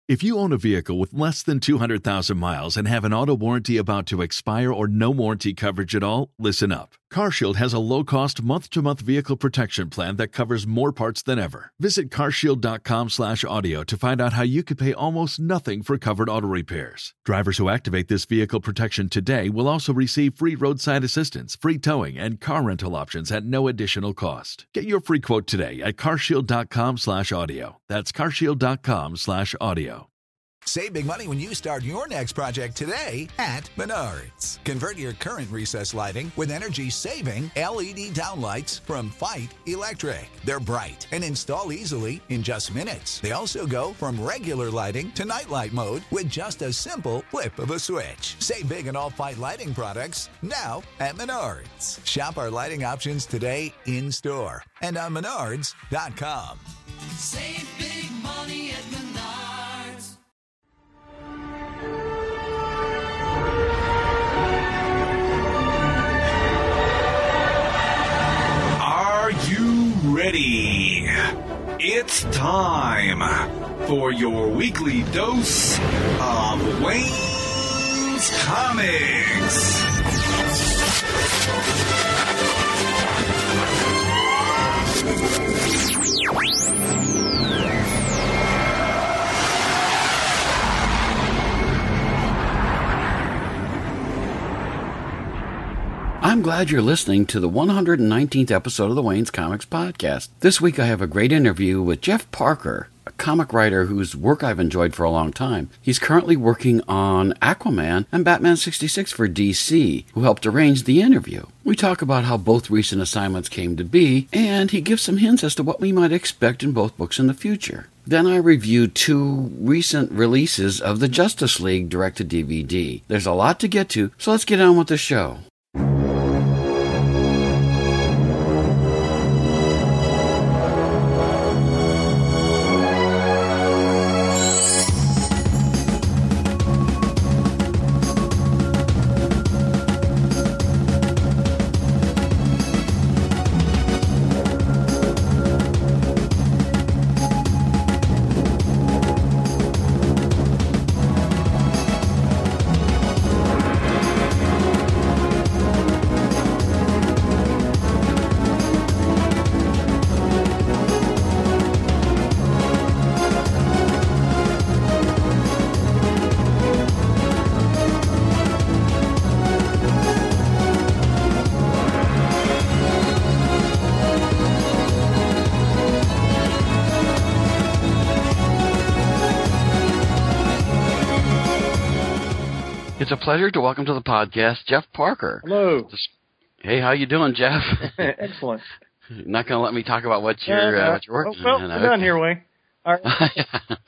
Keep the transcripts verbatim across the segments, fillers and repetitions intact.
If you own a vehicle with less than two hundred thousand miles and have an auto warranty about to expire or no warranty coverage at all, listen up. CarShield has a low-cost month-to-month vehicle protection plan that covers more parts than ever. Visit carshield.com slash audio to find out how you could pay almost nothing for covered auto repairs. Drivers who activate this vehicle protection today will also receive free roadside assistance, free towing, and car rental options at no additional cost. Get your free quote today at carshield.com slash audio. That's carshield.com slash audio. Save big money when you start your next project today at Menards. Convert your current recessed lighting with energy-saving L E D downlights from Fight Electric. They're bright and install easily in just minutes. They also go from regular lighting to nightlight mode with just a simple flip of a switch. Save big on all Fight lighting products now at Menards. Shop our lighting options today in-store and on menards dot com. Save big money at Menards. Are you ready? It's time for your weekly dose of Wayne's Comics. I'm glad you're listening to the one hundred nineteenth episode of the Wayne's Comics Podcast. This week I have a great interview with Jeff Parker, a comic writer whose work I've enjoyed for a long time. He's currently working on Aquaman and Batman sixty-six for D C, who helped arrange the interview. We talk about how both recent assignments came to be, and he gives some hints as to what we might expect in both books in the future. Then I review two recent releases of the Justice League direct-to-D V D. There's a lot to get to, so let's get on with the show. It's a pleasure to welcome to the podcast Jeff Parker. Hello. Hey, how you doing, Jeff? Excellent. You're not going to let me talk about what you're, uh, uh, what you're working well, on. Well, we're done here, Wayne. All right.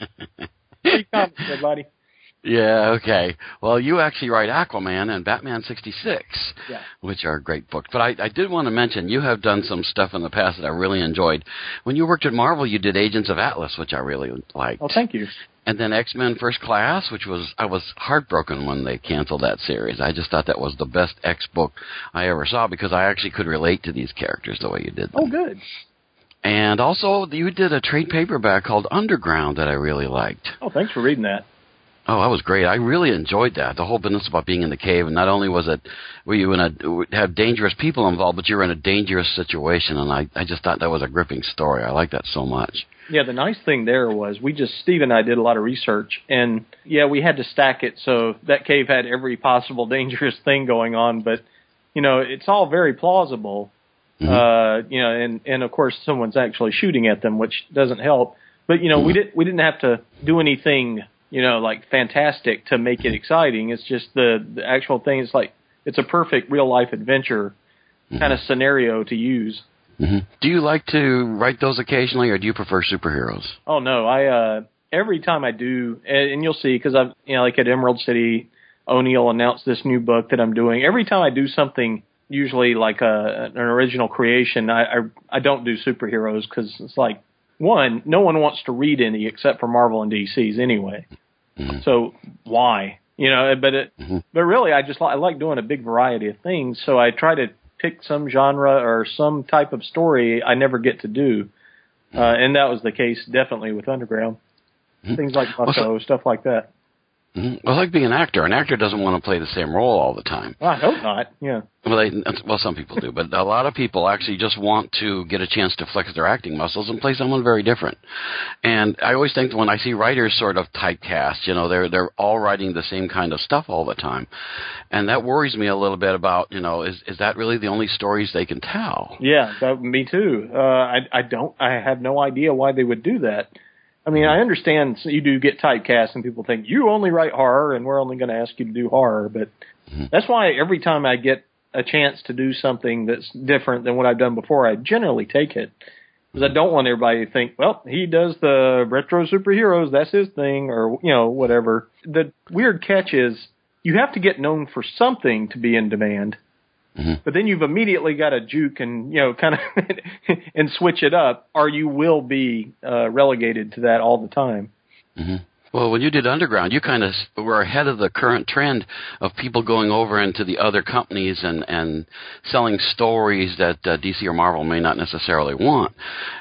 Three comments, everybody. Yeah, okay. Well, you actually write Aquaman and Batman sixty-six, yeah. which are great books. But I, I did want to mention, you have done some stuff in the past that I really enjoyed. When you worked at Marvel, you did Agents of Atlas, which I really liked. Oh, thank you. And then X-Men First Class, which was, I was heartbroken when they canceled that series. I just thought that was the best X book I ever saw because I actually could relate to these characters the way you did them. Oh, good. And also, you did a trade paperback called Underground that I really liked. Oh, thanks for reading that. Oh, that was great. I really enjoyed that. The whole business about being in the cave, and not only was it were you in a have dangerous people involved, but you were in a dangerous situation, and I, I just thought that was a gripping story. I like that so much. Yeah, the nice thing there was we just, Steve and I did a lot of research, and yeah, we had to stack it so that cave had every possible dangerous thing going on, but, you know, it's all very plausible, mm-hmm. uh, you know, and, and of course someone's actually shooting at them, which doesn't help, but, you know, mm-hmm. we, did, we didn't have to do anything, you know, like fantastic to make it exciting. It's just the, the actual thing. It's like, it's a perfect real-life adventure mm-hmm. kind of scenario to use. Mm-hmm. Do you like to write those occasionally, or do you prefer superheroes? Oh no, I uh, every time I do, and, and you'll see because I've you know like at Emerald City, O'Neill announced this new book that I'm doing. Every time I do something, usually like a, an original creation, I I, I don't do superheroes because it's like one, no one wants to read any except for Marvel and D C's anyway. Mm-hmm. So why? You know, but it, mm-hmm. but really, I just I like doing a big variety of things. So I try to pick some genre or some type of story I never get to do. Uh, and that was the case definitely with Underground. mm-hmm. things like Bucko, well, so, stuff like that. Mm-hmm. Well, like being an actor. An actor doesn't want to play the same role all the time. Well, I hope not, yeah. Well, they, well, some people do, but a lot of people actually just want to get a chance to flex their acting muscles and play someone very different. And I always think that when I see writers sort of typecast, you know, they're they're all writing the same kind of stuff all the time. And that worries me a little bit about, you know, is is that really the only stories they can tell? Yeah, that, me too. Uh, I, I don't, I have no idea why they would do that. I mean, I understand you do get typecast and people think you only write horror and we're only going to ask you to do horror. But mm-hmm. that's why every time I get a chance to do something that's different than what I've done before, I generally take it. Because I don't want everybody to think, well, he does the retro superheroes, that's his thing, or, you know, whatever. The weird catch is you have to get known for something to be in demand. Mm-hmm. But then you've immediately got to juke and, you know, kind of and switch it up, or you will be uh, relegated to that all the time. Mm-hmm. Well, when you did Underground, you kind of were ahead of the current trend of people going over into the other companies and, and selling stories that uh, D C or Marvel may not necessarily want.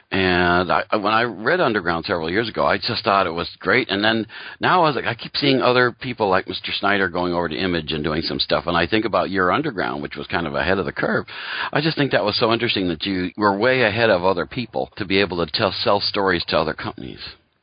And I, when I read Underground several years ago, I just thought it was great. And then now I was like, I keep seeing other people like Mister Snyder going over to Image and doing some stuff. And I think about your Underground, which was kind of ahead of the curve. I just think that was so interesting that you were way ahead of other people to be able to tell sell stories to other companies.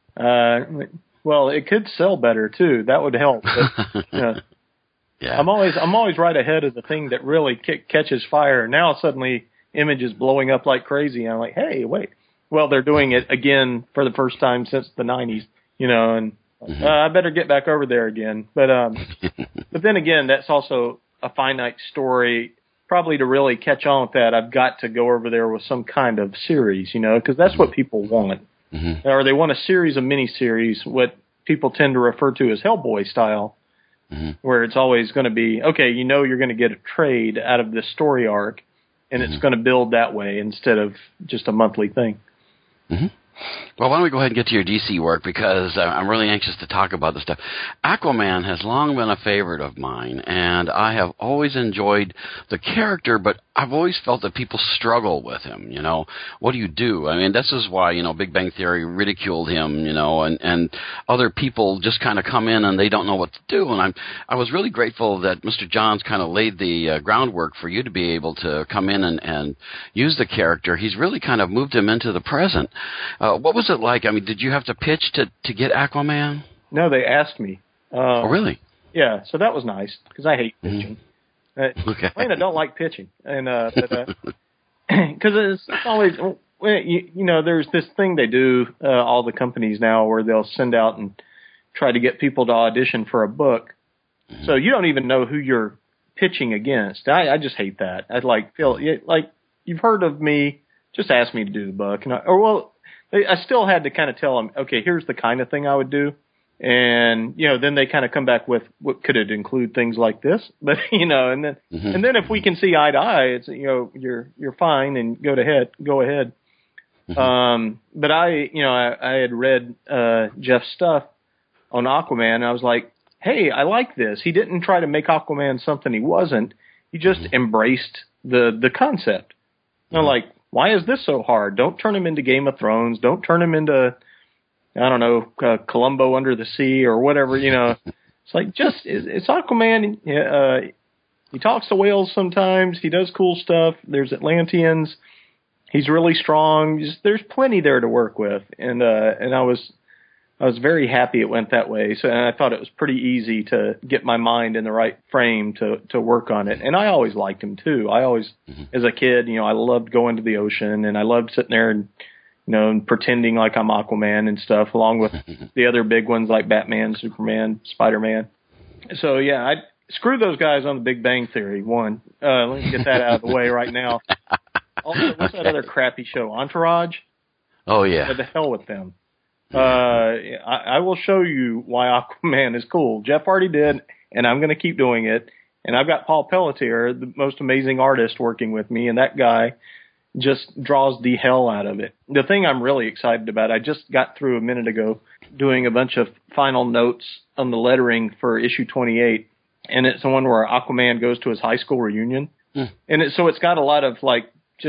Uh. Well, it could sell better too. That would help. But, you know, yeah. I'm always I'm always right ahead of the thing that really k- catches fire. Now suddenly Image is blowing up like crazy. And I'm like, hey, wait. Well, they're doing it again for the first time since the nineties, you know, and mm-hmm. uh, I better get back over there again. But um, but then again, that's also a finite story. Probably to really catch on with that, I've got to go over there with some kind of series, you know, because that's what people want. Mm-hmm. Or they want a series of miniseries, what people tend to refer to as Hellboy style, mm-hmm. where it's always going to be, okay, you know you're going to get a trade out of this story arc, and mm-hmm. it's going to build that way instead of just a monthly thing. Mm-hmm. Well, why don't we go ahead and get to your D C work, because I'm really anxious to talk about this stuff. Aquaman has long been a favorite of mine, and I have always enjoyed the character, but I've always felt that people struggle with him, you know. What do you do? I mean, this is why, you know, Big Bang Theory ridiculed him, you know, and, and other people just kind of come in and they don't know what to do. And I'm, I was really grateful that Mister Johns kind of laid the uh, groundwork for you to be able to come in and, and use the character. He's really kind of moved him into the present. Uh, what was it like? I mean, did you have to pitch to, to get Aquaman? No, they asked me. Um, oh, really? Yeah, so that was nice, because I hate pitching. Mm-hmm. Uh, okay. I mean, I don't like pitching. and uh, but uh, because it's always, you, you know, there's this thing they do, uh, all the companies now, where they'll send out and try to get people to audition for a book. Mm-hmm. So you don't even know who you're pitching against. I, I just hate that. I'd like, feel like, you've heard of me, just ask me to do the book. And I, or, well, I still had to kind of tell them, okay, here's the kind of thing I would do. And, you know, then they kind of come back with, what could it include things like this? But, you know, and then, mm-hmm. and then if we can see eye to eye, it's, you know, you're, you're fine and go to head, go ahead. Mm-hmm. Um, but I, you know, I, I had read, uh, Jeff's stuff on Aquaman, and I was like, hey, I like this. He didn't try to make Aquaman something he wasn't. He just mm-hmm. embraced the, the concept. Mm-hmm. And I'm like, why is this so hard? Don't turn him into Game of Thrones. Don't turn him into, I don't know, uh, Columbo Under the Sea or whatever, you know. It's like, just, it's, it's Aquaman. Uh, he talks to whales sometimes. He does cool stuff. There's Atlanteans. He's really strong. Just, there's plenty there to work with. And, uh, and I was, I was very happy it went that way. So, and I thought it was pretty easy to get my mind in the right frame to, to work on it. And I always liked him too. I always, mm-hmm. as a kid, you know, I loved going to the ocean, and I loved sitting there and, you know, and pretending like I'm Aquaman and stuff, along with the other big ones like Batman, Superman, Spider-Man. So yeah, I screw those guys on the Big Bang Theory. One, uh, let me get that out of the way right now. Also, what's okay. that other crappy show? Entourage? Oh yeah. What the hell with them? Uh, I, I will show you why Aquaman is cool. Jeff already did, and I'm going to keep doing it. And I've got Paul Pelletier, the most amazing artist, working with me, and that guy just draws the hell out of it. The thing I'm really excited about, I just got through a minute ago doing a bunch of final notes on the lettering for issue twenty-eight, and it's the one where Aquaman goes to his high school reunion. Mm. And it, so it's got a lot of, like, just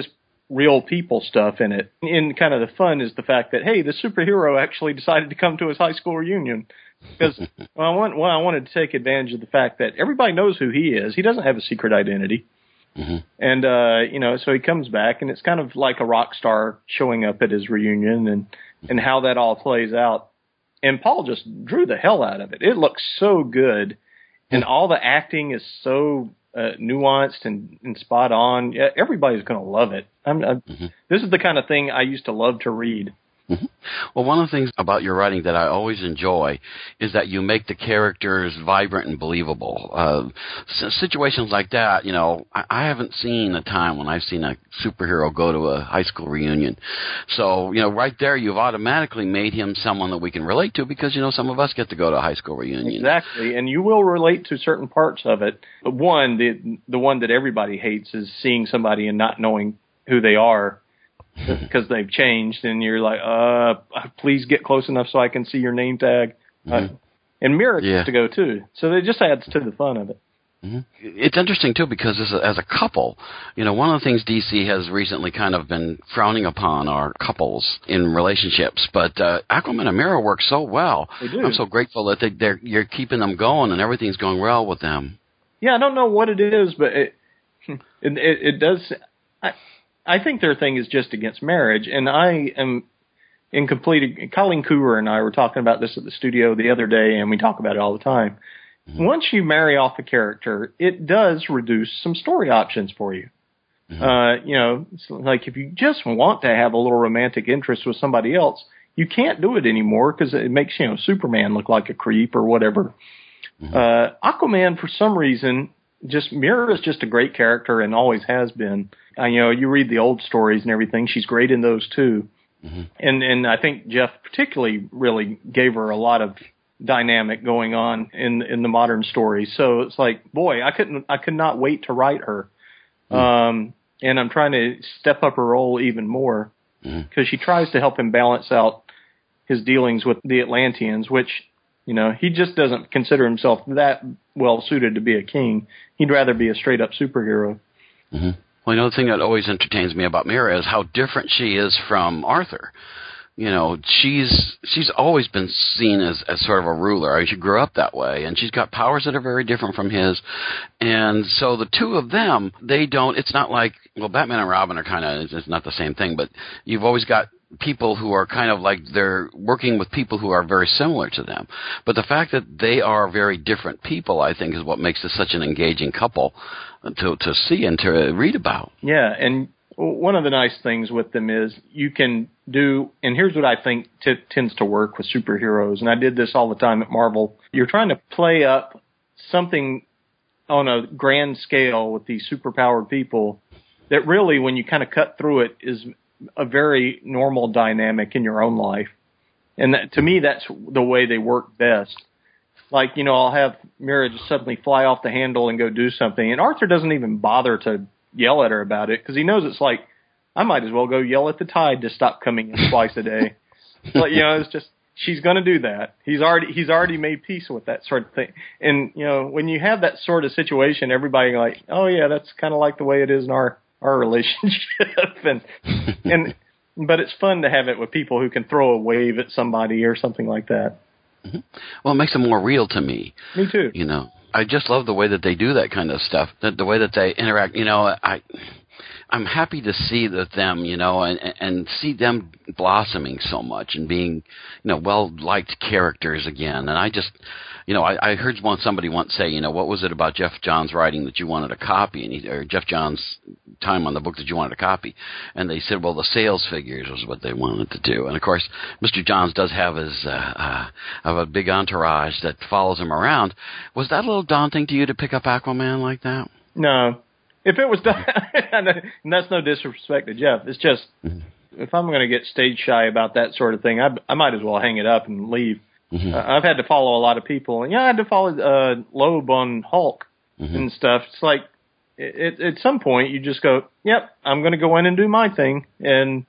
real people stuff in it. And kind of the fun is the fact that, hey, the superhero actually decided to come to his high school reunion. Because well, I, want, well, I wanted to take advantage of the fact that everybody knows who he is. He doesn't have a secret identity. Mm-hmm. And, uh, you know, so he comes back, and it's kind of like a rock star showing up at his reunion and, and how that all plays out. And Paul just drew the hell out of it. It looks so good, and all the acting is so uh, nuanced and, and spot on. Yeah, everybody's going to love it. I'm, I'm, mm-hmm. This is the kind of thing I used to love to read. Mm-hmm. Well, one of the things about your writing that I always enjoy is that you make the characters vibrant and believable. Uh, situations like that, you know, I, I haven't seen a time when I've seen a superhero go to a high school reunion. So, you know, right there you've automatically made him someone that we can relate to because, you know, some of us get to go to a high school reunion. Exactly, and you will relate to certain parts of it. But one, the, the one that everybody hates is seeing somebody and not knowing who they are. Because they've changed, and you're like, uh, please get close enough so I can see your name tag. Mm-hmm. Uh, and Mira yeah. gets to go, too. So it just adds to the fun of it. Mm-hmm. It's interesting, too, because as a, as a couple, you know, one of the things D C has recently kind of been frowning upon are couples in relationships. But uh, Aquaman and Mira work so well. They do. I'm so grateful that they, they're, you're keeping them going, and everything's going well with them. Yeah, I don't know what it is, but it, it, it, it does... I, I think their thing is just against marriage, and I am in complete. Colleen Coover and I were talking about this at the studio the other day, and we talk about it all the time. Mm-hmm. Once you marry off a character, it does reduce some story options for you. Mm-hmm. Uh, you know, it's like if you just want to have a little romantic interest with somebody else, you can't do it anymore because it makes, you know, Superman look like a creep or whatever. Mm-hmm. Uh, Aquaman, for some reason, just Mira is just a great character and always has been. Uh, you know, you read the old stories and everything. She's great in those too. Mm-hmm. And and I think Jeff particularly really gave her a lot of dynamic going on in in the modern stories. So it's like, boy, I couldn't I could not wait to write her. Mm-hmm. Um, and I'm trying to step up her role even more because mm-hmm. she tries to help him balance out his dealings with the Atlanteans, which, you know, he just doesn't consider himself that well suited to be a king. He'd rather be a straight up superhero. Mm-hmm. Well, you know, the thing that always entertains me about Mira is how different she is from Arthur. You know, she's she's always been seen as, as sort of a ruler. I mean, she grew up that way, and she's got powers that are very different from his. And so the two of them, they don't, it's not like, well, Batman and Robin are kind of, it's not the same thing, but you've always got people who are kind of like they're working with people who are very similar to them. But the fact that they are very different people, I think, is what makes this such an engaging couple to to see and to read about. Yeah, and one of the nice things with them is you can do, and here's what I think t- tends to work with superheroes, and I did this all the time at Marvel. You're trying to play up something on a grand scale with these superpowered people that really, when you kind of cut through it, is a very normal dynamic in your own life. And that, to me, that's the way they work best. Like, you know, I'll have Mira just suddenly fly off the handle and go do something, and Arthur doesn't even bother to yell at her about it because he knows it's like, I might as well go yell at the tide to stop coming in twice a day. But, you know, it's just, she's going to do that. He's already he's already made peace with that sort of thing. And, you know, when you have that sort of situation, everybody like, oh, yeah, that's kind of like the way it is in our, our relationship. and and But it's fun to have it with people who can throw a wave at somebody or something like that. Mm-hmm. Well, it makes it more real to me. Me too. You know, I just love the way that they do that kind of stuff, the, the way that they interact. You know, I... I'm happy to see that them, you know, and, and see them blossoming so much and being, you know, well-liked characters again. And I just, you know, I, I heard one, somebody once say, you know, what was it about Jeff Johns' writing that you wanted to copy, and he, or Jeff Johns' time on the book that you wanted to copy? And they said, well, the sales figures was what they wanted to do. And, of course, Mister Johns does have his, uh, uh, have a big entourage that follows him around. Was that a little daunting to you to pick up Aquaman like that? No. If it was done, and that's no disrespect to Jeff, it's just, mm-hmm. if I'm going to get stage shy about that sort of thing, I, I might as well hang it up and leave. Mm-hmm. Uh, I've had to follow a lot of people, and yeah, I had to follow uh, Loeb on Hulk mm-hmm. and stuff. It's like, it, it, at some point, you just go, yep, I'm going to go in and do my thing, and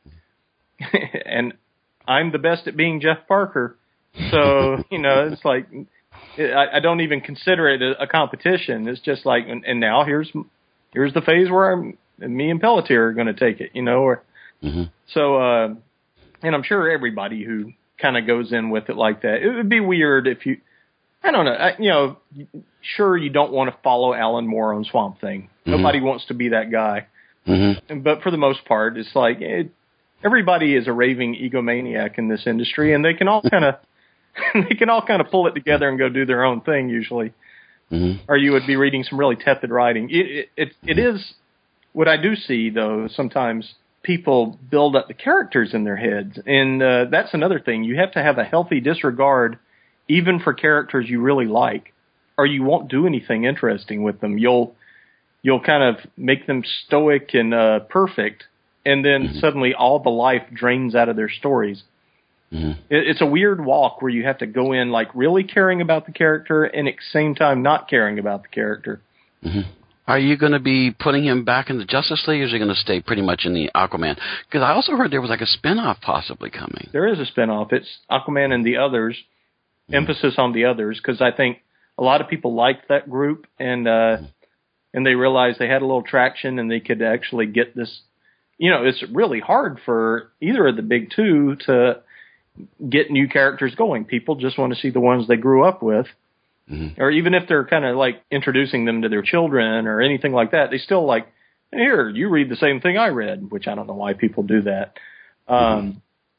and I'm the best at being Jeff Parker. So, you know, it's like, it, I, I don't even consider it a, a competition. It's just like, and, and now here's... Here's the phase where I'm and me and Pelletier are going to take it, you know. Or mm-hmm. so, uh, and I'm sure everybody who kind of goes in with it like that, it would be weird if you, I don't know, I, you know, sure you don't want to follow Alan Moore on Swamp Thing. Mm-hmm. Nobody wants to be that guy. Mm-hmm. But for the most part, it's like it, everybody is a raving egomaniac in this industry, and they can all kind of they can all kind of pull it together and go do their own thing usually. Mm-hmm. Or you would be reading some really tepid writing. It, it, it, it is what I do see, though. Sometimes people build up the characters in their heads, and uh, that's another thing. You have to have a healthy disregard, even for characters you really like, or you won't do anything interesting with them. You'll you'll kind of make them stoic and uh, perfect, and then mm-hmm. suddenly all the life drains out of their stories. Mm-hmm. It, it's a weird walk where you have to go in like really caring about the character and at the same time not caring about the character. Mm-hmm. Are you going to be putting him back in the Justice League, or is he going to stay pretty much in the Aquaman? Because I also heard there was like a spinoff possibly coming. There is a spinoff. It's Aquaman and the Others, mm-hmm. emphasis on the Others, because I think a lot of people liked that group, and uh, mm-hmm. and they realized they had a little traction and they could actually get this. You know, it's really hard for either of the big two to get new characters going. People just want to see the ones they grew up with. Mm-hmm. Or even if they're kind of like introducing them to their children or anything like that, they still like, here, you read the same thing I read, which I don't know why people do that. Um, mm-hmm.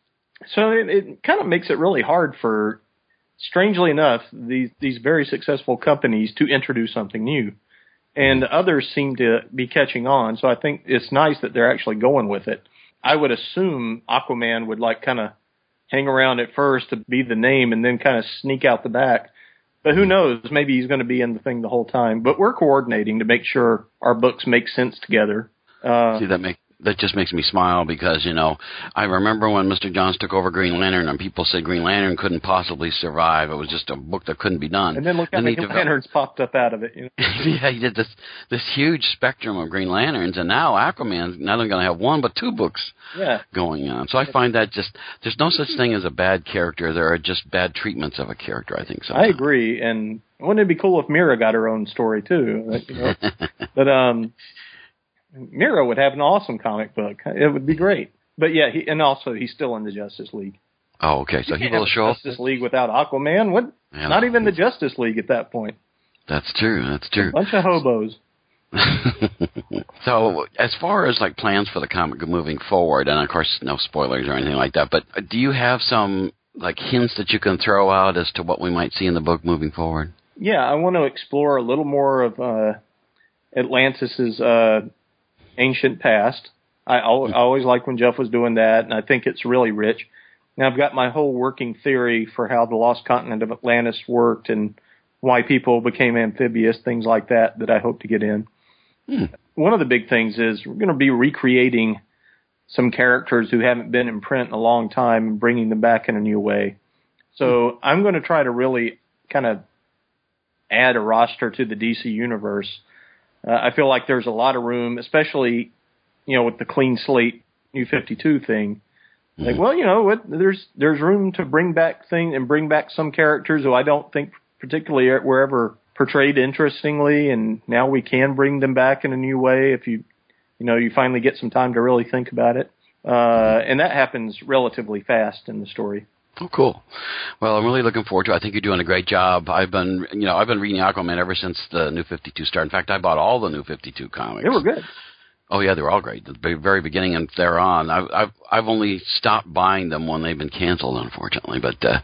So it, it kind of makes it really hard for, strangely enough, these, these very successful companies to introduce something new. And others seem to be catching on, so I think it's nice that they're actually going with it. I would assume Aquaman would like kind of hang around at first to be the name and then kind of sneak out the back. But who knows? Maybe he's going to be in the thing the whole time. But we're coordinating to make sure our books make sense together. Uh, See, that make that just makes me smile because, you know, I remember when Mister Johns took over Green Lantern and people said Green Lantern couldn't possibly survive. It was just a book that couldn't be done. And then look how many Green Lanterns popped up out of it. You know? Yeah, he did this this huge spectrum of Green Lanterns, and now Aquaman's not only going to have one but two books yeah. going on. So I find that just, there's no such thing as a bad character. There are just bad treatments of a character, I think. Sometimes. I agree, and wouldn't it be cool if Mira got her own story, too? You know? But, um... Mira would have an awesome comic book. It would be great. But yeah, he, and also he's still in the Justice League. Oh, okay. So he will show up. Justice League without Aquaman? What? Yeah. Not even the Justice League at that point. That's true. That's true. A bunch of hobos. So, as far as like plans for the comic moving forward, and of course, no spoilers or anything like that. But do you have some like hints that you can throw out as to what we might see in the book moving forward? Yeah, I want to explore a little more of uh, Atlantis's uh, ancient past. I, al- I always liked when Jeff was doing that, and I think it's really rich. Now I've got my whole working theory for how the lost continent of Atlantis worked and why people became amphibious, things like that, that I hope to get in. Hmm. One of the big things is we're going to be recreating some characters who haven't been in print in a long time and bringing them back in a new way. So hmm. I'm going to try to really kind of add a roster to the D C universe. Uh, I feel like there's a lot of room, especially, you know, with the clean slate New fifty-two thing. Mm-hmm. Like, well, you know, what, there's there's room to bring back things and bring back some characters who I don't think particularly were ever portrayed interestingly, and now we can bring them back in a new way if you, you know, you finally get some time to really think about it. Uh, mm-hmm. And that happens relatively fast in the story. Oh, cool. Well, I'm really looking forward to it. I think you're doing a great job. I've been, you know, I've been reading Aquaman ever since the New fifty-two started. In fact, I bought all the New fifty-two comics. They were good. Oh, yeah, they were all great. At the very beginning and thereon. I've, I've, I've only stopped buying them when they've been canceled, unfortunately. But uh,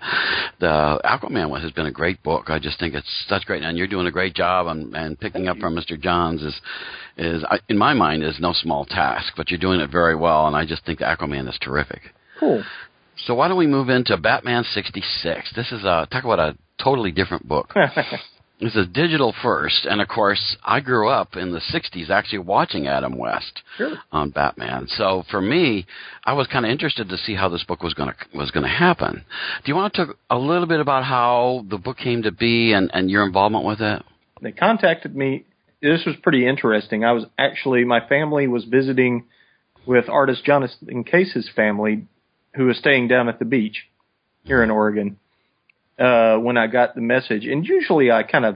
the Aquaman one has been a great book. I just think it's that's great. And you're doing a great job. And, and picking Thank up you. from Mister Johns is, is, in my mind, is no small task. But you're doing it very well, and I just think the Aquaman is terrific. Cool. So why don't we move into Batman sixty-six? This is a, talk about a totally different book. This is digital first, and of course, I grew up in the sixties actually watching Adam West sure. on Batman. So for me, I was kind of interested to see how this book was going to was going to happen. Do you want to talk a little bit about how the book came to be and, and your involvement with it? They contacted me. This was pretty interesting. I was actually, my family was visiting with artist Jonathan Case's family, who was staying down at the beach here in Oregon, uh, when I got the message. And usually I kind of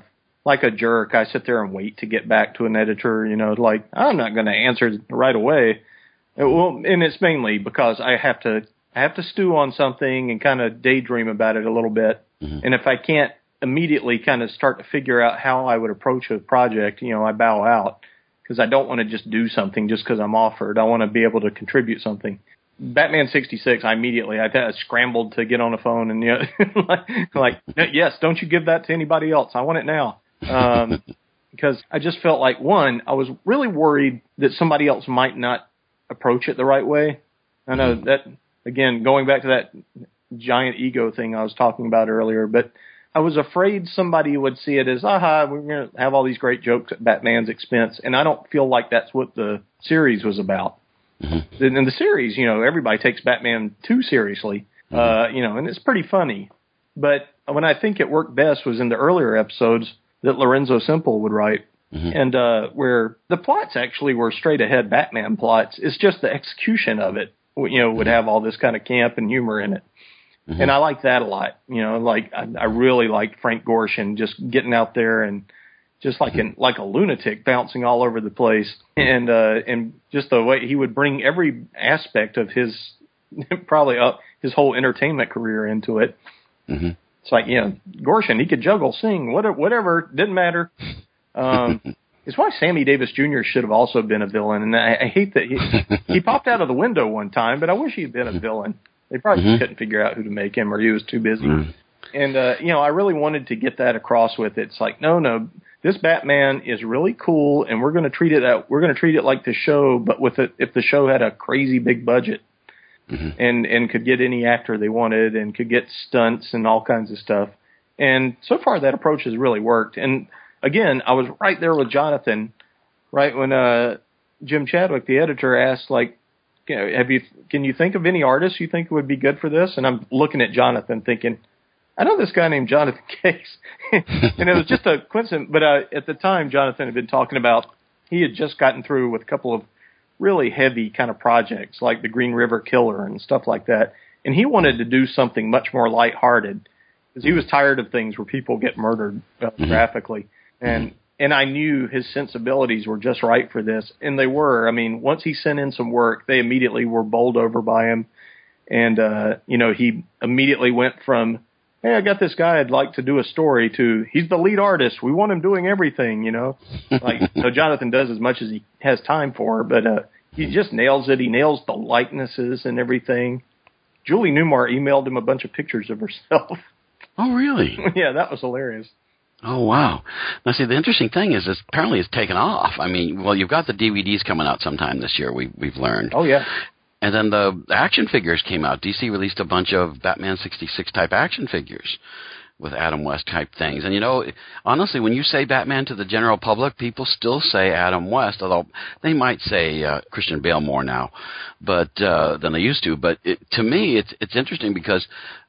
like a jerk. I sit there and wait to get back to an editor, you know, like I'm not going to answer right away. It, well, and it's mainly because I have to I have to stew on something and kind of daydream about it a little bit. Mm-hmm. And if I can't immediately kind of start to figure out how I would approach a project, you know, I bow out because I don't want to just do something just because I'm offered. I want to be able to contribute something. Batman sixty-six, I immediately, I, I scrambled to get on the phone and, you know, like, like, yes, don't you give that to anybody else. I want it now. Um, because I just felt like, one, I was really worried that somebody else might not approach it the right way. I know that, again, going back to that giant ego thing I was talking about earlier, but I was afraid somebody would see it as, aha, we're going to have all these great jokes at Batman's expense. And I don't feel like that's what the series was about. Mm-hmm. In the series, you know, everybody takes Batman too seriously, mm-hmm. uh, you know, and it's pretty funny. But when I think it worked best was in the earlier episodes that Lorenzo Semple would write, mm-hmm. and uh, where the plots actually were straight ahead Batman plots. It's just the execution of it, you know, would have all this kind of camp and humor in it. Mm-hmm. And I like that a lot. You know, like I, I really liked Frank Gorshin just getting out there and just like an, like a lunatic bouncing all over the place. And, uh, and just the way he would bring every aspect of his, probably up his whole entertainment career into it. Mm-hmm. It's like, you know, Gorshin, he could juggle, sing, whatever, whatever, didn't matter. Um, it's why Sammy Davis Junior should have also been a villain. And I, I hate that he, he popped out of the window one time, but I wish he'd been a villain. They probably mm-hmm. couldn't figure out who to make him, or he was too busy. Mm-hmm. And, uh, you know, I really wanted to get that across with it. It's like, no, no, this Batman is really cool, and we're going to treat it that we're going to treat it like the show, but with it, if the show had a crazy big budget, mm-hmm. and and could get any actor they wanted, and could get stunts and all kinds of stuff. And so far, that approach has really worked. And again, I was right there with Jonathan, right when uh, Jim Chadwick, the editor, asked, like, you know, have you can you think of any artists you think would be good for this? And I'm looking at Jonathan, thinking, I know this guy named Jonathan Case. And it was just a coincidence. But uh, at the time, Jonathan had been talking about, he had just gotten through with a couple of really heavy kind of projects, like the Green River Killer and stuff like that. And he wanted to do something much more lighthearted, because he was tired of things where people get murdered uh, graphically. And and I knew his sensibilities were just right for this. And they were. I mean, once he sent in some work, they immediately were bowled over by him. And, uh, you know, he immediately went from, hey, I got this guy I'd like to do a story, to he's the lead artist. We want him doing everything, you know. Like, so Jonathan does as much as he has time for, but uh, he just nails it. He nails the likenesses and everything. Julie Newmar emailed him a bunch of pictures of herself. Oh, really? Yeah, that was hilarious. Oh, wow. Now, see, the interesting thing is, is apparently it's taken off. I mean, well, you've got the D V Ds coming out sometime this year, we, we've learned. Oh, yeah. And then the action figures came out. D C released a bunch of Batman sixty-six type action figures with Adam West type things. And, you know, honestly, when you say Batman to the general public, people still say Adam West, although they might say uh, Christian Bale more now but uh, than they used to. But it, to me, it's it's interesting because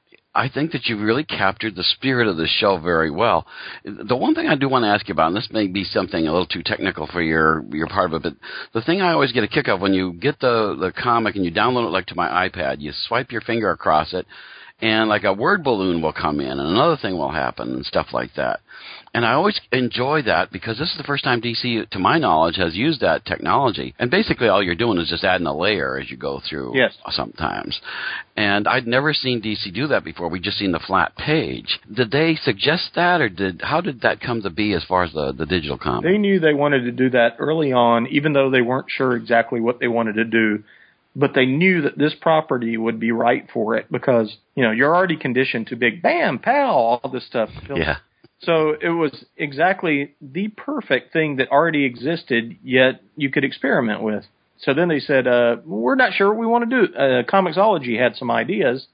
I think that you really captured the spirit of the show very well. The one thing I do want to ask you about, and this may be something a little too technical for your your part of it, but the thing I always get a kick of when you get the, the comic and you download it like to my iPad, you swipe your finger across it, and like a word balloon will come in, and another thing will happen, and stuff like that. And I always enjoy that because this is the first time D C, to my knowledge, has used that technology. And basically all you're doing is just adding a layer as you go through yes. sometimes. And I'd never seen D C do that before. We'd just seen the flat page. Did they suggest that, or did how did that come to be as far as the, the digital comic? They knew they wanted to do that early on, even though they weren't sure exactly what they wanted to do. But they knew that this property would be right for it because, you know, you're already conditioned to big bam, pow, all this stuff. Yeah. So it was exactly the perfect thing that already existed, yet you could experiment with. So then they said, uh, we're not sure what we want to do. Uh, Comixology had some ideas,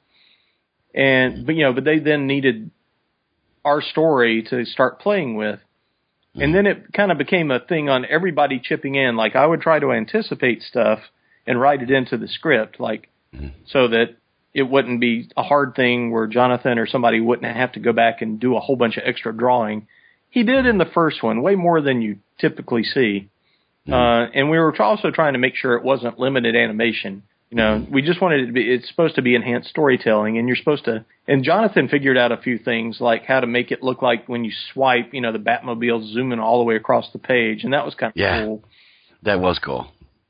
and but you know, but they then needed our story to start playing with. And then it kind of became a thing on everybody chipping in. Like I would try to anticipate stuff and write it into the script, like so that it wouldn't be a hard thing where Jonathan or somebody wouldn't have to go back and do a whole bunch of extra drawing. He did in the first one, way more than you typically see. Mm-hmm. Uh, and we were also trying to make sure it wasn't limited animation. You know, we just wanted it to be, it's supposed to be enhanced storytelling, and you're supposed to, and Jonathan figured out a few things, like how to make it look like when you swipe, you know, the Batmobile's zooming all the way across the page, and that was kind of yeah, cool. That was cool.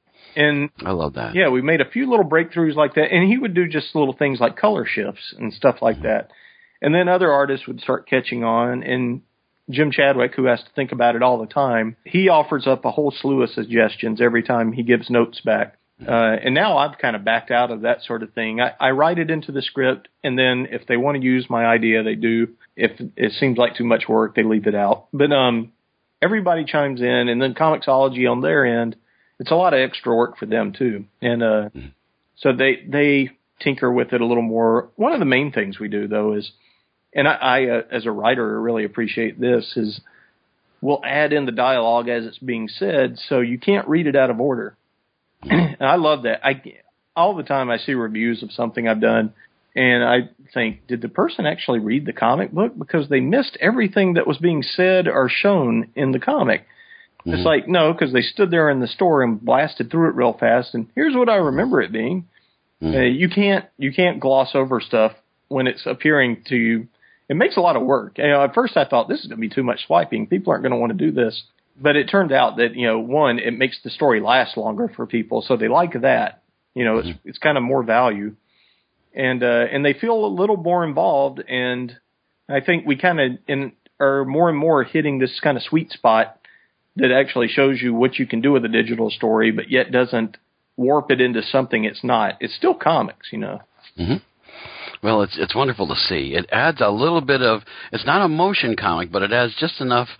And I love that. Yeah, we made a few little breakthroughs like that, and he would do just little things like color shifts and stuff like mm-hmm. that. And then other artists would start catching on, and Jim Chadwick, who has to think about it all the time, he offers up a whole slew of suggestions every time he gives notes back. Uh, and now I've kind of backed out of that sort of thing. I, I write it into the script, and then if they want to use my idea, they do. If it seems like too much work, they leave it out. But um, everybody chimes in, and then Comixology on their end, it's a lot of extra work for them too. And uh, so they they tinker with it a little more. One of the main things we do, though, is, and I, I uh, as a writer, really appreciate this, is we'll add in the dialogue as it's being said, so you can't read it out of order. And I love that. I all the time I see reviews of something I've done, and I think, did the person actually read the comic book? Because they missed everything that was being said or shown in the comic. Mm-hmm. It's like, no, because they stood there in the store and blasted through it real fast, and here's what I remember it being. Mm-hmm. Uh, you can't you can't gloss over stuff when it's appearing to you. It makes a lot of work. You know, at first I thought, this is going to be too much swiping. People aren't going to want to do this. But it turned out that, you know, one, it makes the story last longer for people, so they like that. You know, it's it's kind of more value, and uh, and they feel a little more involved. And I think we kind of in are more and more hitting this kind of sweet spot that actually shows you what you can do with a digital story, but yet doesn't warp it into something it's not. It's still comics, you know. Mm-hmm. Well, it's it's wonderful to see. It adds a little bit of, it's not a motion comic, but it adds just enough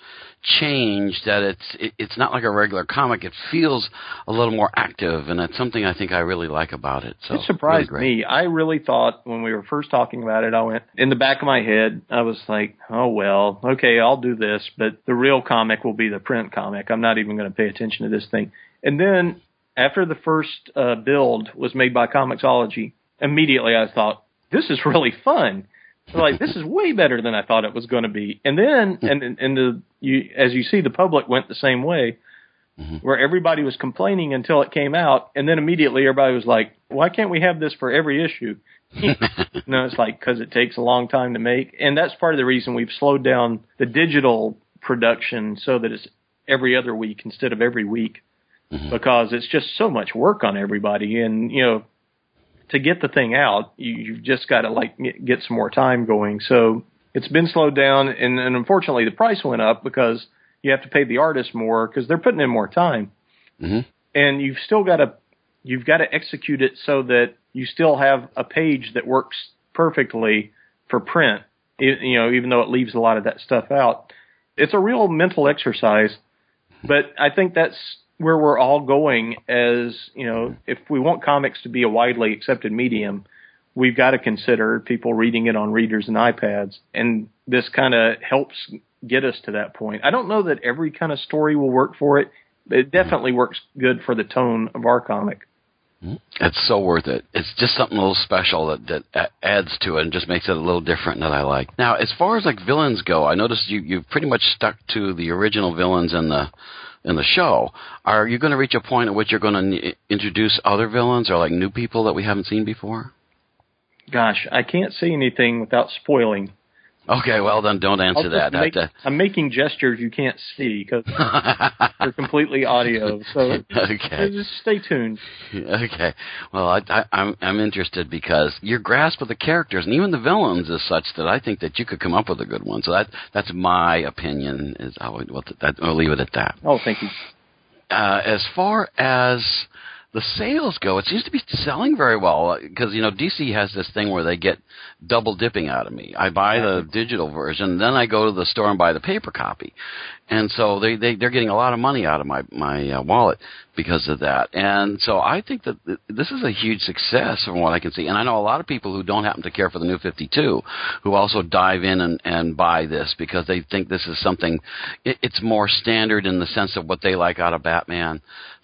change that it's it, it's not like a regular comic. It feels a little more active, and that's something I think I really like about it. So it surprised really me. I really thought when we were first talking about it, I went, in the back of my head, I was like, oh, well, okay, I'll do this, but the real comic will be the print comic. I'm not even going to pay attention to this thing. And then after the first uh, build was made by Comixology, immediately I thought, this is really fun. Like, this is way better than I thought it was going to be. And then, and and the you, as you see, the public went the same way, mm-hmm. where everybody was complaining until it came out, and then immediately everybody was like, why can't we have this for every issue? No, it's like, because it takes a long time to make. And that's part of the reason we've slowed down the digital production so that it's every other week instead of every week, mm-hmm. because it's just so much work on everybody. And, you know, to get the thing out, you, you've just got to like get some more time going. So it's been slowed down, and, and unfortunately the price went up because you have to pay the artist more because they're putting in more time. Mm-hmm. And you've still got to you've got to execute it so that you still have a page that works perfectly for print. It, you know, even though it leaves a lot of that stuff out, it's a real mental exercise. But I think that's where we're all going, as, you know, if we want comics to be a widely accepted medium, we've got to consider people reading it on readers and iPads. And this kind of helps get us to that point. I don't know that every kind of story will work for it, but it definitely works good for the tone of our comic. It's so worth it. It's just something a little special that, that adds to it and just makes it a little different that I like. Now, as far as like villains go, I noticed you, you've pretty much stuck to the original villains in the in the show. Are you going to reach a point at which you're going to introduce other villains or like new people that we haven't seen before? Gosh, I can't say anything without spoiling. Okay, well then don't answer that. Make, that. I'm making gestures you can't see because they're completely audio. So okay. just stay tuned. Okay. Well, I, I, I'm I'm interested because your grasp of the characters and even the villains is such that I think that you could come up with a good one. So that that's my opinion. Is I would well, that, I'll leave it at that. Oh, thank you. Uh, as far as the sales go, it seems to be selling very well because, you know, D C has this thing where they get double dipping out of me. I buy the digital version, then I go to the store and buy the paper copy. And so they, they, they're getting a lot of money out of my, my uh, wallet because of that. And so I think that this is a huge success from what I can see. And I know a lot of people who don't happen to care for the New fifty-two who also dive in and, and buy this because they think this is something, it, it's more standard in the sense of what they like out of Batman.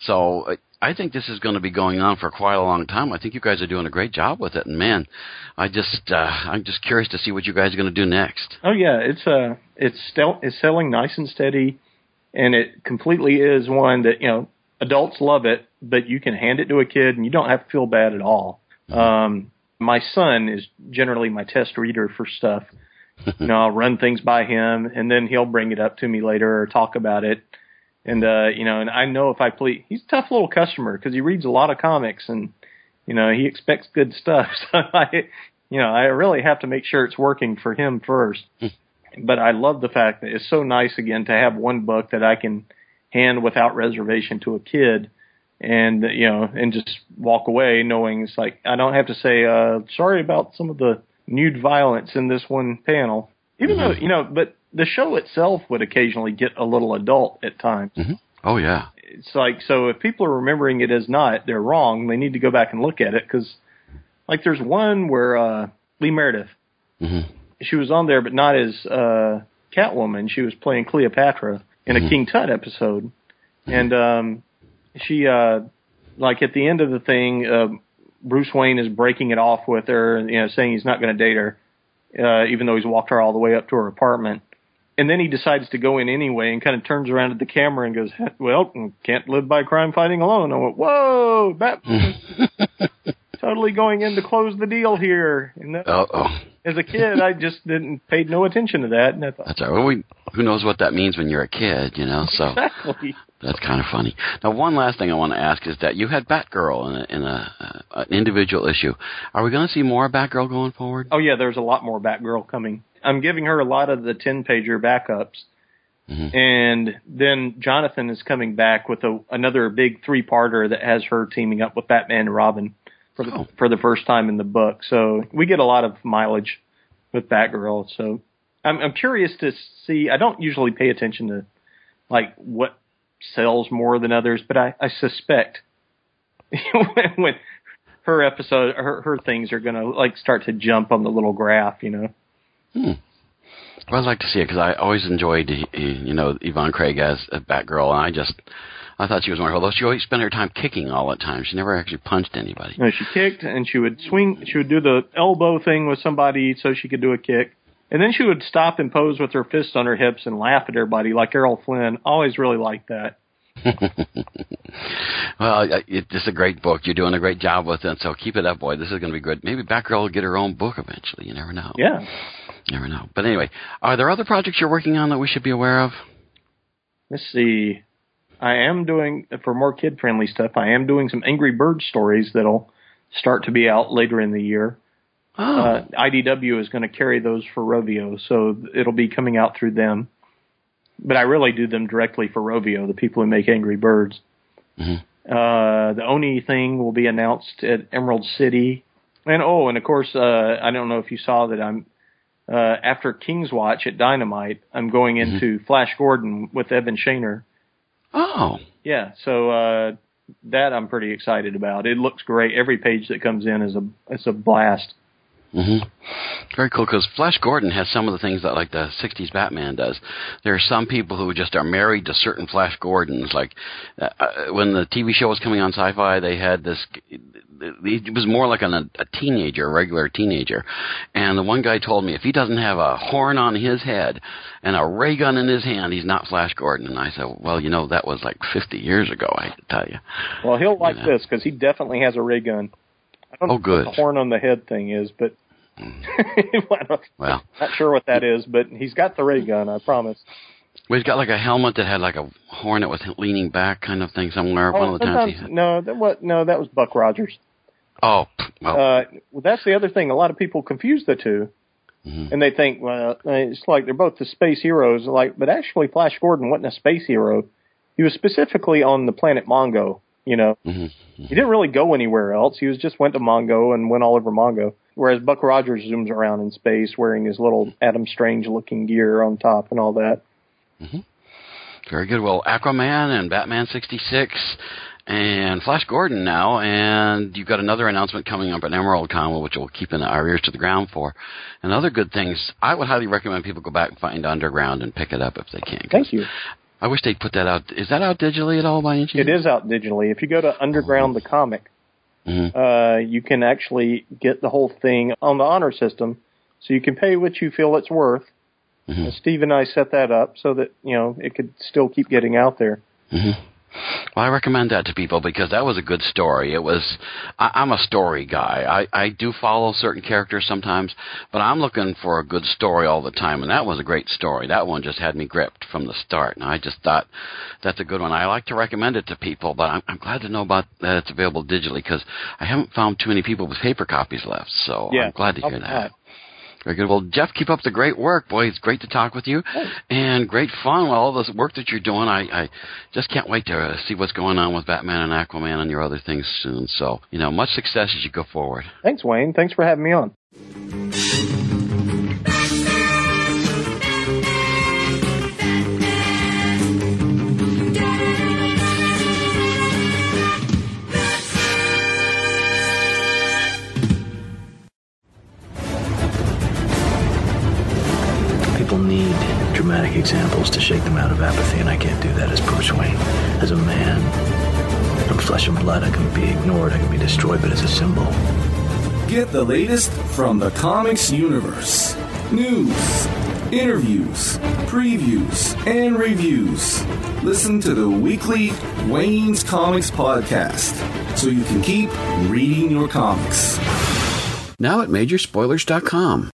So I think this is going to be going on for quite a long time. I think you guys are doing a great job with it, and man, I just uh, I'm just curious to see what you guys are going to do next. Oh yeah, it's uh it's still it's selling nice and steady, and it completely is one that, you know, adults love it, but you can hand it to a kid and you don't have to feel bad at all. Mm-hmm. Um, my son is generally my test reader for stuff. You know, I'll run things by him, and then he'll bring it up to me later or talk about it. And, uh, you know, and I know if I please, he's a tough little customer because he reads a lot of comics and, you know, he expects good stuff. So I, you know, I really have to make sure it's working for him first. But I love the fact that it's so nice, again, to have one book that I can hand without reservation to a kid and, you know, and just walk away knowing it's like, I don't have to say, uh, sorry about some of the nude violence in this one panel. Even mm-hmm. though, you know, but the show itself would occasionally get a little adult at times. Mm-hmm. Oh, yeah. It's like, so if people are remembering it as not, they're wrong. They need to go back and look at it because, like, there's one where uh, Lee Meredith, mm-hmm. she was on there, but not as uh, Catwoman. She was playing Cleopatra in mm-hmm. a King Tut episode. Mm-hmm. And um, she, uh, like, at the end of the thing, uh, Bruce Wayne is breaking it off with her, you know, saying he's not going to date her, uh, even though he's walked her all the way up to her apartment. And then he decides to go in anyway and kind of turns around at the camera and goes, well, can't live by crime fighting alone. I went, whoa, Batman totally going in to close the deal here. And that, Uh-oh. As a kid, I just didn't paid no attention to that. And I thought, that's all right. Well, we, who knows what that means when you're a kid, you know? So exactly. That's kind of funny. Now, one last thing I want to ask is that you had Batgirl in, a, in a, uh, an individual issue. Are we going to see more Batgirl going forward? Oh, yeah, there's a lot more Batgirl coming. I'm giving her a lot of the ten-pager backups. Mm-hmm. And then Jonathan is coming back with a, another big three-parter that has her teaming up with Batman and Robin for the, oh. for the first time in the book. So we get a lot of mileage with Batgirl. So I'm, I'm curious to see. I don't usually pay attention to, like, what sells more than others, but I, I suspect when, when her episode, her, her things are going to, like, start to jump on the little graph, you know. Hmm. Well, I'd like to see it because I always enjoyed, you know, Yvonne Craig as a Batgirl, and I just, I thought she was wonderful. Although she always spent her time kicking all the time, she never actually punched anybody. No, she kicked, and she would swing. She would do the elbow thing with somebody so she could do a kick, and then she would stop and pose with her fists on her hips and laugh at everybody like Errol Flynn. Always really liked that. Well, it's just a great book. You're doing a great job with it, so keep it up, boy. This is going to be good. Maybe Batgirl will get her own book eventually. You never know. Yeah. You never know. But anyway, are there other projects you're working on that we should be aware of? Let's see. I am doing, for more kid-friendly stuff, I am doing some Angry Birds stories that'll start to be out later in the year. Oh. Uh, I D W is going to carry those for Rovio, so it'll be coming out through them. But I really do them directly for Rovio, the people who make Angry Birds. Mm-hmm. Uh, the Oni thing will be announced at Emerald City. And, oh, and of course, uh, I don't know if you saw that I'm, uh, after King's Watch at Dynamite, I'm going into mm-hmm. Flash Gordon with Evan Shaner. Oh. Yeah, so uh, that I'm pretty excited about. It looks great. Every page that comes in is a is a blast. Mm-hmm. Very cool, because Flash Gordon has some of the things that, like, the sixties Batman does. There are some people who just are married to certain Flash Gordons. Like, uh, when the T V show was coming on Sci-Fi, they had this, it was more like an, a teenager, a regular teenager. And the one guy told me, if he doesn't have a horn on his head and a ray gun in his hand, he's not Flash Gordon. And I said, well, you know, that was like fifty years ago, I have to tell you. Well, he'll like you know. this, because he definitely has a ray gun. I don't oh, know good. what the horn on the head thing is, but well, not sure what that is, but he's got the ray gun, I promise. Well, he's got like a helmet that had like a horn that was leaning back kind of thing somewhere. Oh, One of the times he had. No, that was, no, that was Buck Rogers. Oh, well. Uh, well, that's the other thing. A lot of people confuse the two, mm-hmm. and they think, well, it's like they're both the space heroes. Like, but actually, Flash Gordon wasn't a space hero. He was specifically on the planet Mongo. You know, mm-hmm. he didn't really go anywhere else. He was just went to Mongo and went all over Mongo. Whereas Buck Rogers zooms around in space wearing his little Adam Strange-looking gear on top and all that. Mm-hmm. Very good. Well, Aquaman and Batman sixty-six and Flash Gordon now, and you've got another announcement coming up at Emerald Con, which we'll keep in our ears to the ground for. And other good things, I would highly recommend people go back and find Underground and pick it up if they can. Thank you. I wish they'd put that out. Is that out digitally at all by any chance? It is out digitally. If you go to Underground, oh. the comic, mm-hmm. uh, you can actually get the whole thing on the honor system, so you can pay what you feel it's worth. Mm-hmm. Steve and I set that up so that, you know, it could still keep getting out there. Mm-hmm. Well, I recommend that to people because that was a good story. It was, I, I'm a story guy. I, I do follow certain characters sometimes, but I'm looking for a good story all the time, and that was a great story. That one just had me gripped from the start, and I just thought that's a good one. I like to recommend it to people, but I'm, I'm glad to know about that it's available digitally because I haven't found too many people with paper copies left, so yeah, I'm glad to hear that. that. Very good. Well, Jeff, keep up the great work. Boy, it's great to talk with you, and great fun with all this work that you're doing. I, I just can't wait to see what's going on with Batman and Aquaman and your other things soon. So, you know, much success as you go forward. Thanks, Wayne. Thanks for having me on. People need dramatic examples to shake them out of apathy, and I can't do that as Bruce Wayne. As a man, I'm flesh and blood. I can be ignored, I can be destroyed, but as a symbol. Get the latest from the comics universe. News, interviews, previews, and reviews. Listen to the weekly Wayne's Comics podcast so you can keep reading your comics. Now at major spoilers dot com.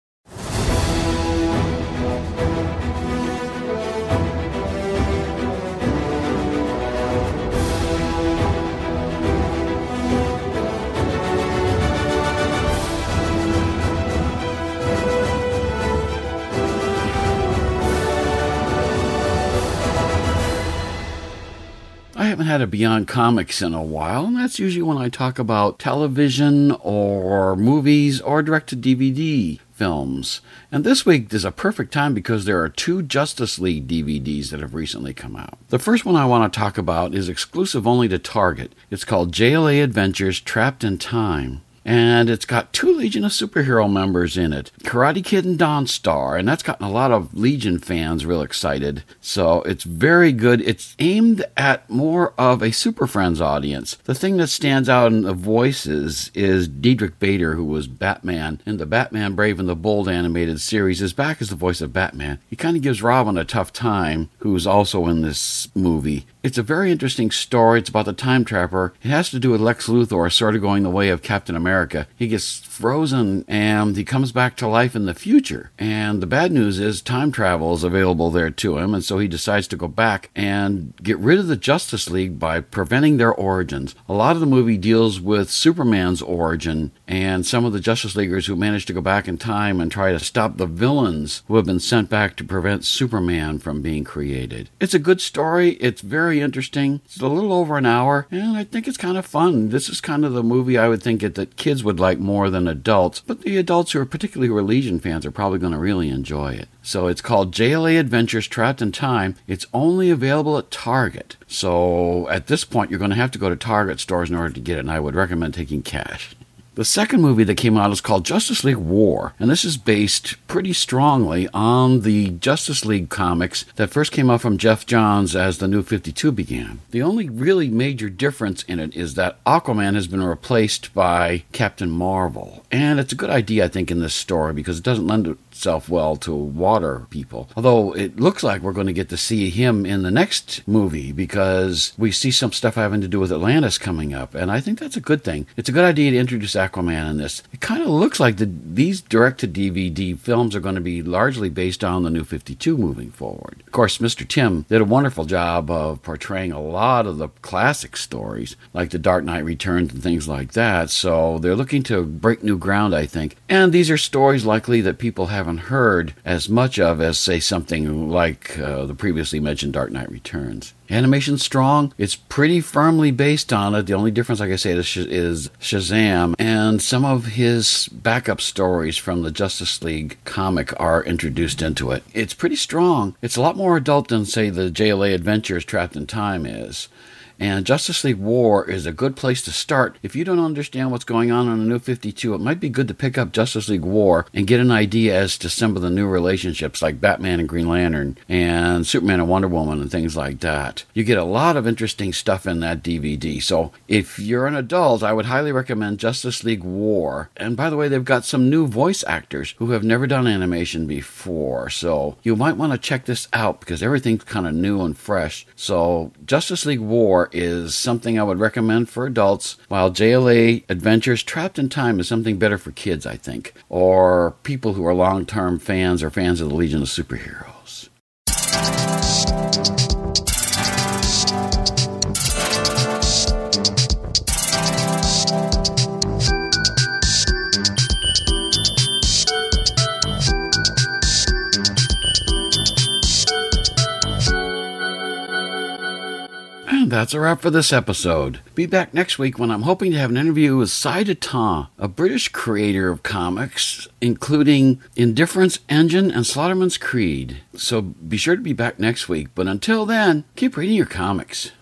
I haven't had a Beyond Comics in a while, and that's usually when I talk about television or movies or direct-to-D V D films. And this week is a perfect time because there are two Justice League D V Ds that have recently come out. The first one I want to talk about is exclusive only to Target. It's called J L A Adventures Trapped in Time. And it's got two Legion of Superhero members in it, Karate Kid and Dawnstar, and that's gotten a lot of Legion fans real excited. So it's very good. It's aimed at more of a Super Friends audience. The thing that stands out in the voices is Diedrich Bader, who was Batman in the Batman Brave and the Bold animated series, is back as the voice of Batman. He kind of gives Robin a tough time, who's also in this movie. It's a very interesting story. It's about the Time Trapper. It has to do with Lex Luthor sort of going the way of Captain America. He gets frozen and he comes back to life in the future. And the bad news is time travel is available there to him, and so he decides to go back and get rid of the Justice League by preventing their origins. A lot of the movie deals with Superman's origin and some of the Justice Leaguers who managed to go back in time and try to stop the villains who have been sent back to prevent Superman from being created. It's a good story. It's very interesting. It's a little over an hour, and I think it's kind of fun. This is kind of the movie I would think that, that kids would like more than adults, but the adults who are particularly who are Legion fans are probably going to really enjoy it. So it's called J L A Adventures Trapped in Time. It's only available at Target. So at this point, you're going to have to go to Target stores in order to get it, and I would recommend taking cash. The second movie that came out is called Justice League War, and this is based pretty strongly on the Justice League comics that first came out from Jeff Johns as the New fifty-two began. The only really major difference in it is that Aquaman has been replaced by Captain Marvel, and it's a good idea, I think, in this story because it doesn't lend itself well to water people. Although it looks like we're going to get to see him in the next movie because we see some stuff having to do with Atlantis coming up, and I think that's a good thing. It's a good idea to introduce Aquaman in this. It kind of looks like the, these direct-to-D V D films are going to be largely based on the New fifty-two moving forward. Of course, Mister Tim did a wonderful job of portraying a lot of the classic stories, like The Dark Knight Returns and things like that, so they're looking to break new ground, I think. And these are stories likely that people haven't heard as much of as, say, something like uh, the previously mentioned Dark Knight Returns. Animation's strong. It's pretty firmly based on it. The only difference, like I say, is, Sh- is Shazam. And some of his backup stories from the Justice League comic are introduced into it. It's pretty strong. It's a lot more adult than, say, the J L A Adventures Trapped in Time is. And Justice League War is a good place to start. If you don't understand what's going on in the New fifty-two, it might be good to pick up Justice League War and get an idea as to some of the new relationships like Batman and Green Lantern and Superman and Wonder Woman and things like that. You get a lot of interesting stuff in that D V D. So if you're an adult, I would highly recommend Justice League War. And by the way, they've got some new voice actors who have never done animation before. So you might want to check this out because everything's kind of new and fresh. So Justice League War is something I would recommend for adults, while J L A Adventures Trapped in Time is something better for kids, I think, or people who are long-term fans or fans of the Legion of Superheroes. And that's a wrap for this episode. Be back next week when I'm hoping to have an interview with Cy Dutton, a British creator of comics, including Indifference Engine and Slaughterman's Creed. So be sure to be back next week. But until then, keep reading your comics.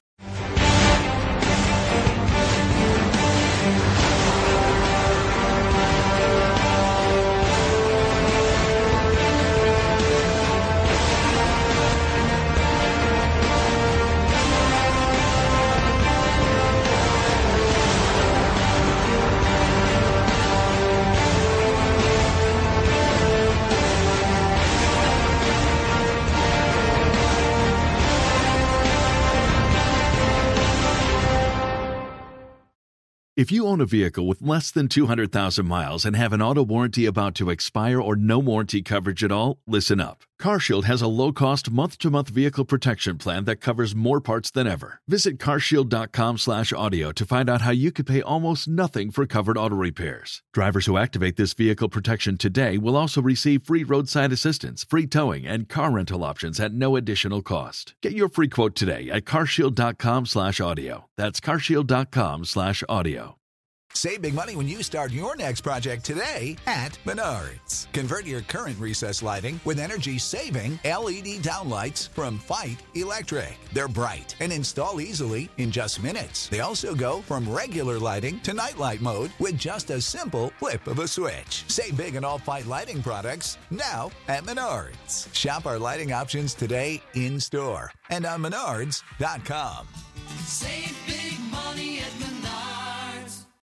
If you own a vehicle with less than two hundred thousand miles and have an auto warranty about to expire or no warranty coverage at all, listen up. CarShield has a low-cost month-to-month vehicle protection plan that covers more parts than ever. Visit carshield.com slash audio to find out how you could pay almost nothing for covered auto repairs. Drivers who activate this vehicle protection today will also receive free roadside assistance, free towing, and car rental options at no additional cost. Get your free quote today at carshield.com slash audio. That's carshield.com slash audio. Save big money when you start your next project today at Menards. Convert your current recessed lighting with energy-saving L E D downlights from Fight Electric. They're bright and install easily in just minutes. They also go from regular lighting to nightlight mode with just a simple flip of a switch. Save big on all Fight lighting products now at Menards. Shop our lighting options today in-store and on menards dot com. Save big.